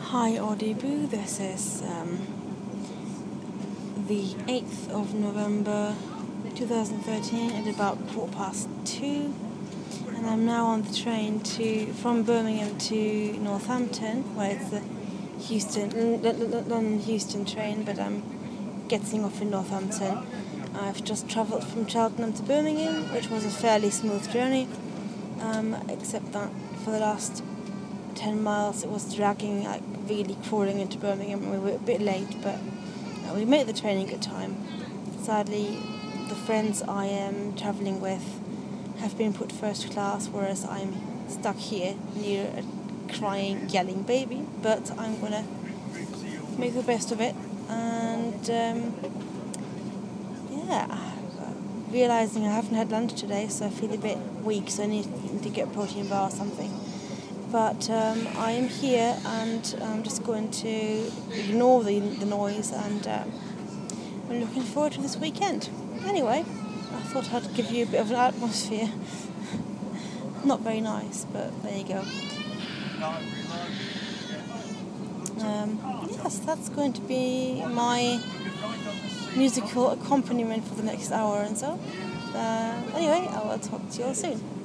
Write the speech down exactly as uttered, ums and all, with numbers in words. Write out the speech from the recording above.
Hi Audible, this is um, the eighth of November twenty thirteen at about quarter past two, and I'm now on the train to from Birmingham to Northampton, where it's the Houston, London Houston train, but I'm getting off in Northampton. I've just travelled from Cheltenham to Birmingham, which was a fairly smooth journey, um, except that for the last ten miles it was dragging, like really crawling into Birmingham, and we were a bit late, but uh, we made the train in good time. Sadly, the friends I am travelling with have been put first class, whereas I'm stuck here near a crying, yelling baby, but I'm gonna make the best of it. And um, yeah, realising I haven't had lunch today, so I feel a bit weak, so I need to get a protein bar or something. But um, I am here, and I'm just going to ignore the, the noise, and um, I'm looking forward to this weekend. Anyway, I thought I'd give you a bit of an atmosphere. Not very nice, but there you go. Um, yes, that's going to be my musical accompaniment for the next hour and so. Uh, anyway, I will talk to you all soon.